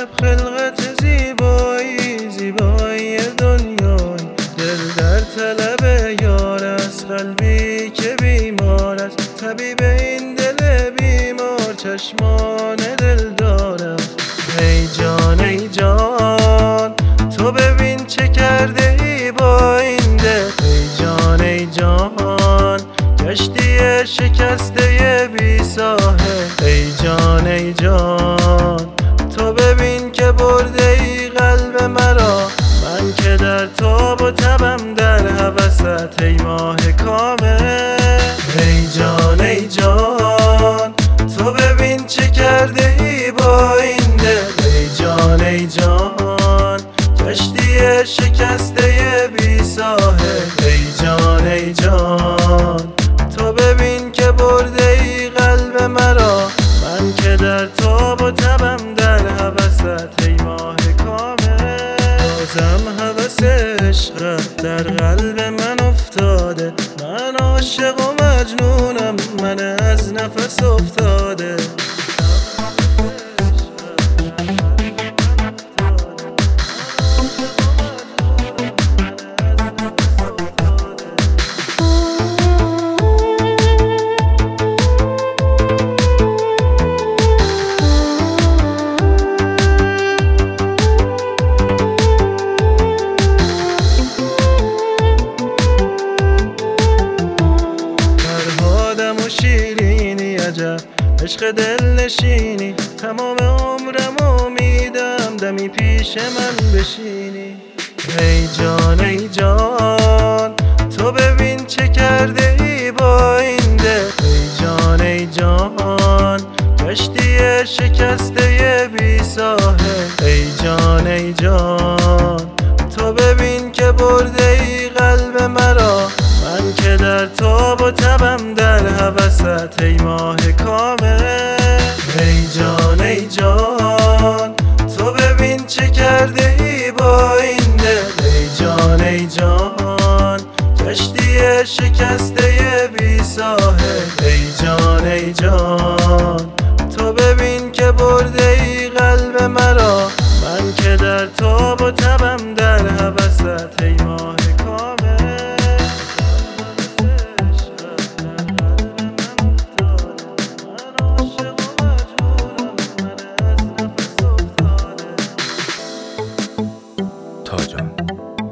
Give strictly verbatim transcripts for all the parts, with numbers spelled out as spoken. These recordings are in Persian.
عجب خلقت زیبایی، زیبایی دنیای دل در طلب یار است، قلبی که بیمار است، طبیب این دل بیمار چشمان دل دارم. ای جان ای جان تو ببین چه کرده ای با این دل، ای جان ای جان کشتی شکسته بی ساحل. ای جان ای جان تو ببین که برده ای قلب مرا، من که در تاب و تبم در هوست ای ماه کامل. ای جان ای جان تو ببین چه کرده ای با این دل، ای جان ای جان کشتی شکسته بی ساحل. ای جان ای جان تو ببین که برده ای قلب مرا، من که در تاب و تبم در هوست ای ماه کامل. بازم هوس عشقت در قلب من افتاده، من عاشق و مجنونم، من از نفس افتاده. شیرینی عجب عشق دل نشینی، تمام عمرم امیدم دمی پیش من بشینی. ای جان ای جان تو ببین چه کرده ای با این دل، ای جان ای جان کشتی شکسته بی ساحل. ای جان ای جان تو ببین که برده ای قلب مرا، من که در تاب و تبم در هوست ای ماه کامل. ای جان ای جان تو ببین چه کرده ای با این دل، ای جان ای جان کشتی شکسته بی ساحل. ای جان ای جان تو ببین که برده ای قلب مرا، من که در تاب و تبم در هوست ای ماه کامل. تاجان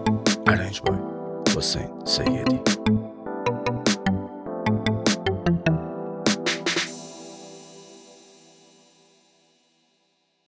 ارنج بای حسین سیدی.